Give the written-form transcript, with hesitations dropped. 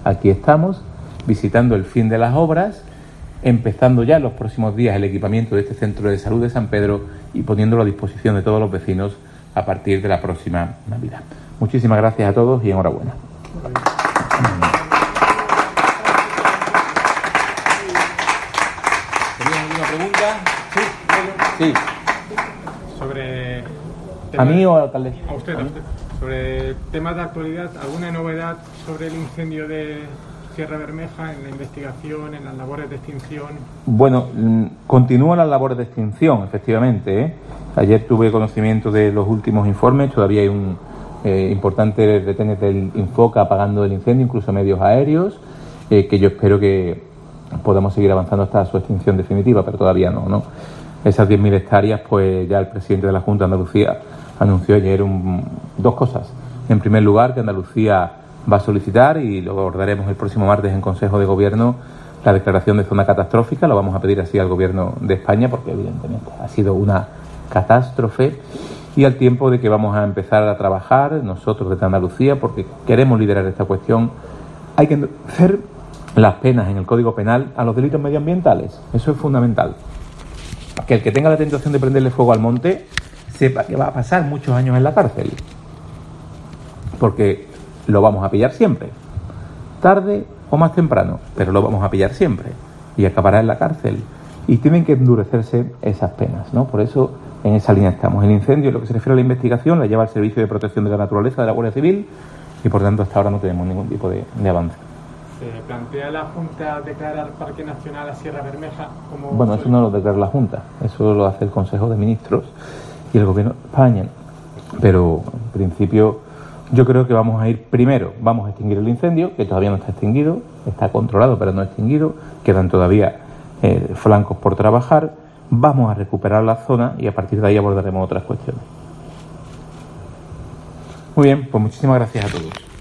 aquí estamos, visitando el fin de las obras, empezando ya en los próximos días el equipamiento de este centro de salud de San Pedro y poniéndolo a disposición de todos los vecinos a partir de la próxima Navidad. Muchísimas gracias a todos y enhorabuena. ¿Tenías alguna pregunta? Sí. Sobre ¿A mí o al alcalde? A usted. Sobre temas de actualidad, ¿alguna novedad sobre el incendio de Sierra Bermeja en la investigación, en las labores de extinción? Bueno, continúan las labores de extinción, efectivamente, ¿eh? Ayer tuve conocimiento de los últimos informes, todavía hay un importante retenes del Infoca apagando el incendio, incluso medios aéreos, que yo espero que podamos seguir avanzando hasta su extinción definitiva, pero todavía no. Esas 10.000 hectáreas, pues ya el presidente de la Junta de Andalucía anunció ayer dos cosas. En primer lugar, que Andalucía va a solicitar, y lo abordaremos el próximo martes en Consejo de Gobierno, la declaración de zona catastrófica. Lo vamos a pedir así al Gobierno de España, porque evidentemente ha sido una catástrofe, y al tiempo de que vamos a empezar a trabajar nosotros desde Andalucía, porque queremos liderar esta cuestión. Hay que hacer las penas en el Código Penal a los delitos medioambientales. Eso es fundamental. Que el que tenga la tentación de prenderle fuego al monte sepa que va a pasar muchos años en la cárcel, porque lo vamos a pillar siempre, tarde o más temprano, pero lo vamos a pillar siempre y acabará en la cárcel, y tienen que endurecerse esas penas, ¿no? Por eso en esa línea estamos. El incendio, en lo que se refiere a la investigación, la lleva el Servicio de Protección de la Naturaleza de la Guardia Civil, y por tanto hasta ahora no tenemos ningún tipo de avance. ¿Se plantea la Junta declarar Parque Nacional a Sierra Bermeja como...? Bueno, eso no lo declara la Junta, eso lo hace el Consejo de Ministros y el Gobierno de España, pero en principio yo creo que vamos a ir primero, vamos a extinguir el incendio, que todavía no está extinguido, está controlado pero no extinguido, quedan todavía flancos por trabajar, vamos a recuperar la zona y a partir de ahí abordaremos otras cuestiones. Muy bien, pues muchísimas gracias a todos.